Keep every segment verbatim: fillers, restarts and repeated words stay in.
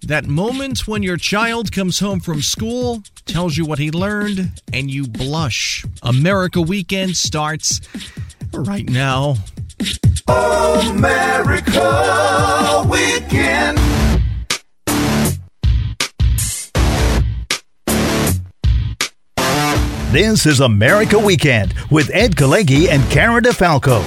That moment when your child comes home from school, tells you what he learned, and you blush. America Weekend starts right now. America Weekend. This is America Weekend with Ed Kalegi and Karen DeFalco.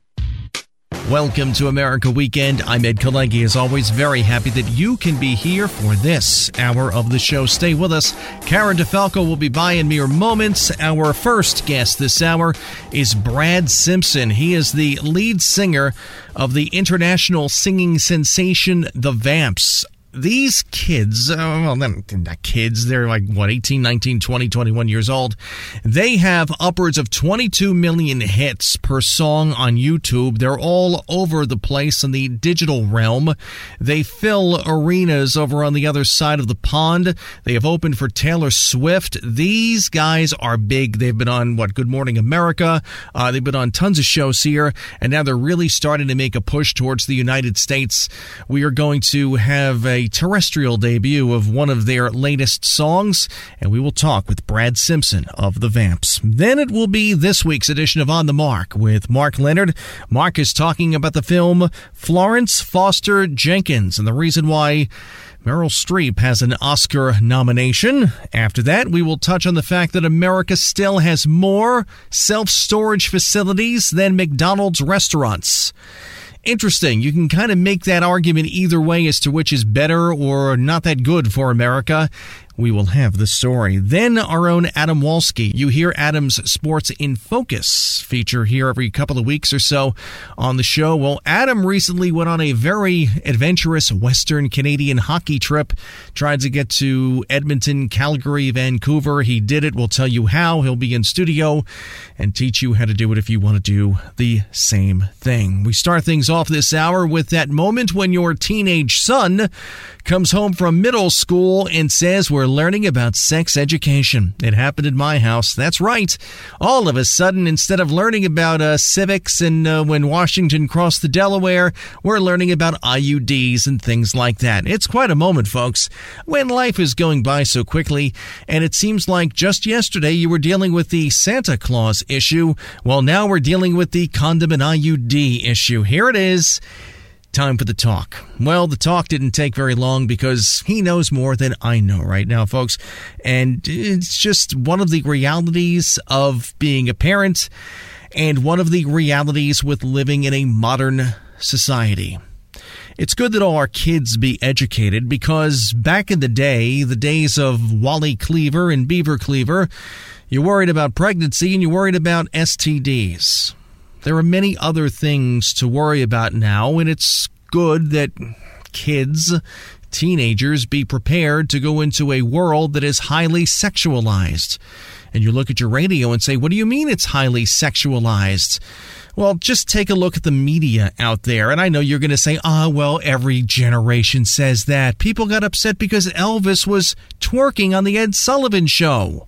Welcome to America Weekend. I'm Ed Kalegi. As always, very happy that you can be here for this hour of the show. Stay with us. Karen DeFalco will be by in mere moments. Our first guest this hour is Brad Simpson. He is the lead singer of the international singing sensation, The Vamps. These kids, uh, well, they're not kids, they're like, what, eighteen, nineteen, twenty, twenty-one years old. They have upwards of twenty-two million hits per song on YouTube. They're all over the place in the digital realm. They fill arenas over on the other side of the pond. They have opened for Taylor Swift. These guys are big. They've been on, what, Good Morning America. Uh, they've been on tons of shows here, and now they're really starting to make a push towards the United States. We are going to have a terrestrial debut of one of their latest songs, and we will talk with Brad Simpson of The Vamps. Then it will be this week's edition of On the Mark with Mark Leonard. Mark is talking about the film Florence Foster Jenkins and the reason why Meryl Streep has an Oscar nomination. After that, we will touch on the fact that America still has more self-storage facilities than McDonald's restaurants. Interesting. You can kind of make that argument either way as to which is better or not that good for America. We will have the story. Then our own Adam Walski. You hear Adam's Sports in Focus feature here every couple of weeks or so on the show. Well, Adam recently went on a very adventurous Western Canadian hockey trip. Tried to get to Edmonton, Calgary, Vancouver. He did it. We'll tell you how. He'll be in studio and teach you how to do it if you want to do the same thing. We start things off this hour with that moment when your teenage son comes home from middle school and says, we're learning about sex education. It happened in my house. That's right. All of a sudden, instead of learning about uh, civics and uh, when Washington crossed the Delaware, we're learning about I U Ds and things like that. It's quite a moment, folks, when life is going by so quickly, and it seems like just yesterday you were dealing with the Santa Claus issue. Well, now we're dealing with the condom and I U D issue. Here it is. Time for the talk. Well, the talk didn't take very long because he knows more than I know right now, folks. And it's just one of the realities of being a parent and one of the realities with living in a modern society. It's good that all our kids be educated because back in the day, the days of Wally Cleaver and Beaver Cleaver, you're worried about pregnancy and you're worried about S T Ds. There are many other things to worry about now, and it's good that kids, teenagers, be prepared to go into a world that is highly sexualized. And you look at your radio and say, what do you mean it's highly sexualized? Well, just take a look at the media out there. And I know you're going to say, ah, oh, well, every generation says that. People got upset because Elvis was twerking on the Ed Sullivan Show.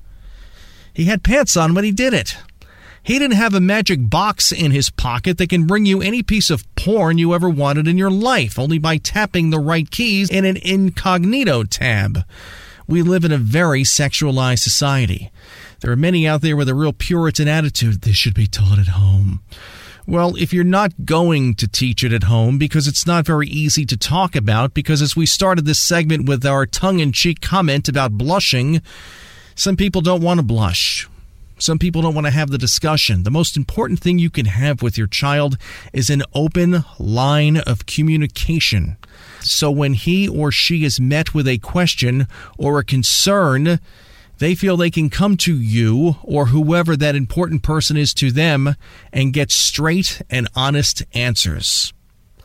He had pants on when he did it. He didn't have a magic box in his pocket that can bring you any piece of porn you ever wanted in your life, only by tapping the right keys in an incognito tab. We live in a very sexualized society. There are many out there with a real Puritan attitude. This should be taught at home. Well, if you're not going to teach it at home because it's not very easy to talk about, because as we started this segment with our tongue-in-cheek comment about blushing, some people don't want to blush. Some people don't want to have the discussion. The most important thing you can have with your child is an open line of communication. So when he or she is met with a question or a concern, they feel they can come to you or whoever that important person is to them and get straight and honest answers.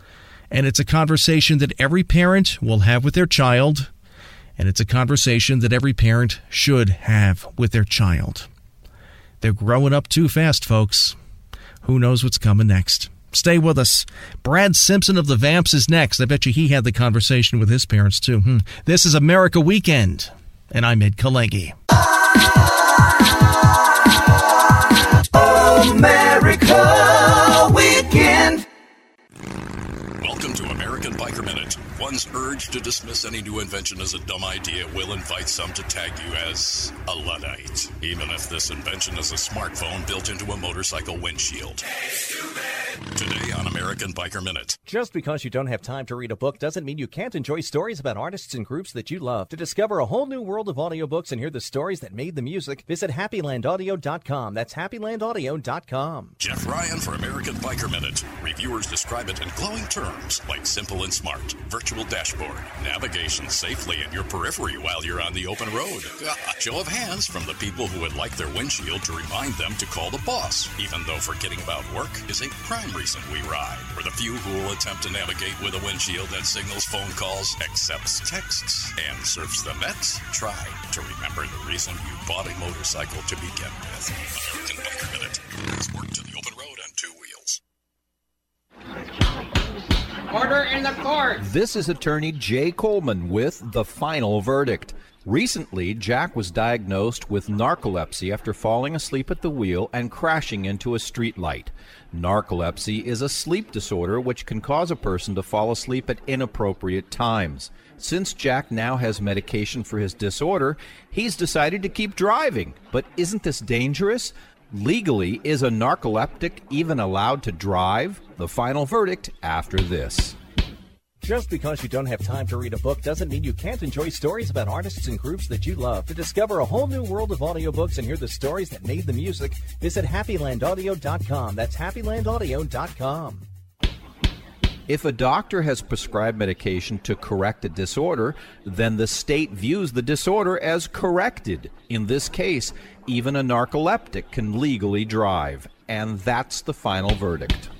And it's a conversation that every parent will have with their child, and it's a conversation that every parent should have with their child. They're growing up too fast, folks. Who knows what's coming next? Stay with us. Brad Simpson of The Vamps is next. I bet you he had the conversation with his parents, too. Hmm. This is America Weekend, and I'm Ed Kalegi. America Weekend. Welcome to America American Biker Minute. One's urge to dismiss any new invention as a dumb idea will invite some to tag you as a Luddite, even if this invention is a smartphone built into a motorcycle windshield. Today on American Biker Minute. Just because you don't have time to read a book doesn't mean you can't enjoy stories about artists and groups that you love. To discover a whole new world of audiobooks and hear the stories that made the music, visit happy land audio dot com. That's happy land audio dot com. Jeff Ryan for American Biker Minute. Reviewers describe it in glowing terms like simple and smart, virtual dashboard, navigation safely in your periphery while you're on the open road. A show of hands from the people who would like their windshield to remind them to call the boss, even though forgetting about work is a prime reason we ride. For the few who will attempt to navigate with a windshield that signals phone calls, accepts texts, and surfs the net, try to remember the reason you bought a motorcycle to begin with. American Biker Minute. Let's work to the open road on two wheels. Order in the court. This is attorney Jay Coleman with The Final Verdict. Recently, Jack was diagnosed with narcolepsy after falling asleep at the wheel and crashing into a streetlight. Narcolepsy is a sleep disorder which can cause a person to fall asleep at inappropriate times. Since Jack now has medication for his disorder, he's decided to keep driving. But isn't this dangerous? Legally, is a narcoleptic even allowed to drive? The final verdict after this. Just because you don't have time to read a book doesn't mean you can't enjoy stories about artists and groups that you love. To discover a whole new world of audiobooks and hear the stories that made the music, visit happy land audio dot com. That's happy land audio dot com. If a doctor has prescribed medication to correct a disorder, then the state views the disorder as corrected. In this case, even a narcoleptic can legally drive. And that's the final verdict.